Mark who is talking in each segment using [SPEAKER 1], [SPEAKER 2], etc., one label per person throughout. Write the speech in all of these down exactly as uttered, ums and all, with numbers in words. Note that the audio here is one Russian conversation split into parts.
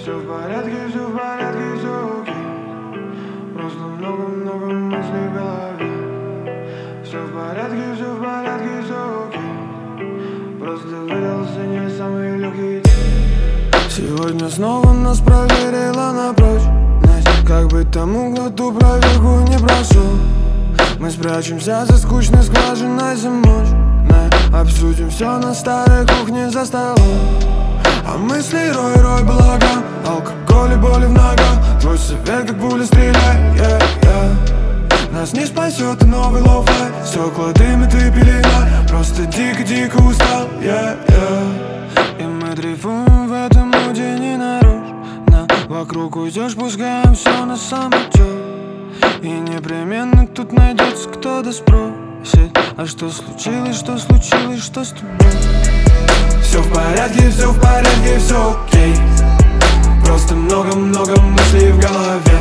[SPEAKER 1] Все в порядке, все в порядке, все окей. Просто много-много мыслей в голове. Все в порядке, все в порядке, все окей. Просто выдался не самый легкий день. Сегодня снова нас проверила на прочность. Как бы тому, кто ту проверку не прошел. Мы спрячемся за скучной скважиной замочной. Обсудим все на старой кухне за столом. А мысли рой-рой благо, алкоголь и боли в ногах. Твой совет как пуля стреляй, yeah, yeah. Нас не спасет и новый лоу-фай. Стекла дымит и пелена. Просто дико-дико устал, yeah, yeah. И мы дрейфуем в этом муде не нарочно. Вокруг уйдешь, пускаем все на самотек. И непременно тут найдется кто-то спросит: а что случилось, что случилось, что с тобой? Все в порядке, все в порядке, все окей. Просто много-много мыслей в голове.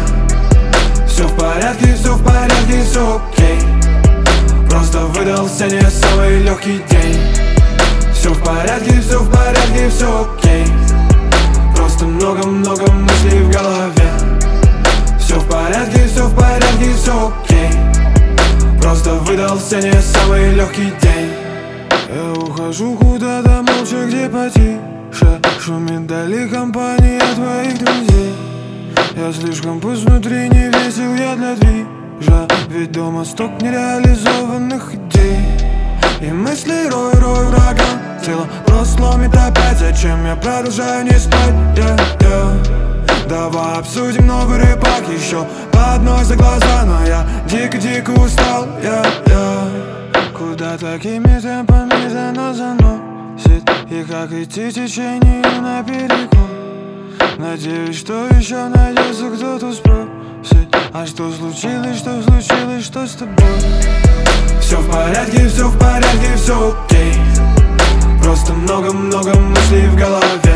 [SPEAKER 1] Все в порядке, все в порядке, все окей. Просто выдался не самый легкий день. Все в порядке, все в порядке, все окей. Просто много-много мыслей в голове. Все в порядке, все в порядке, все окей. Просто выдался не самый легкий день. Я ухожу куда-то молча, где потише. Шумит вдали компания твоих друзей. Я слишком пуст внутри, не весел я для движа. Ведь дома сток нереализованных идей. И мысли рой-рой врагам. Тело просто ломит опять. Зачем я продолжаю не спать, yeah, yeah. Давай обсудим новый рыбак. Еще по одной за глаза. Но я дико-дико устал, yeah, yeah. Куда такими темпами за заносит? И как идти течению наперекор? Надеюсь, что еще найдется кто-то спросит: а что случилось, что случилось, что с тобой? Все в порядке, все в порядке, все окей. Просто много-много мыслей в голове.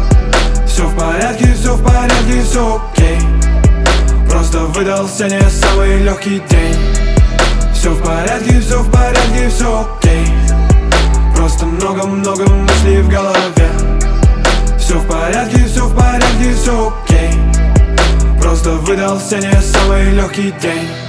[SPEAKER 1] Все в порядке, все в порядке, все окей. Просто выдался не самый легкий день. Все в порядке, все в порядке, все окей. Просто много-много мыслей в голове. Все в порядке, все в порядке, все окей. Просто выдался не самый легкий день.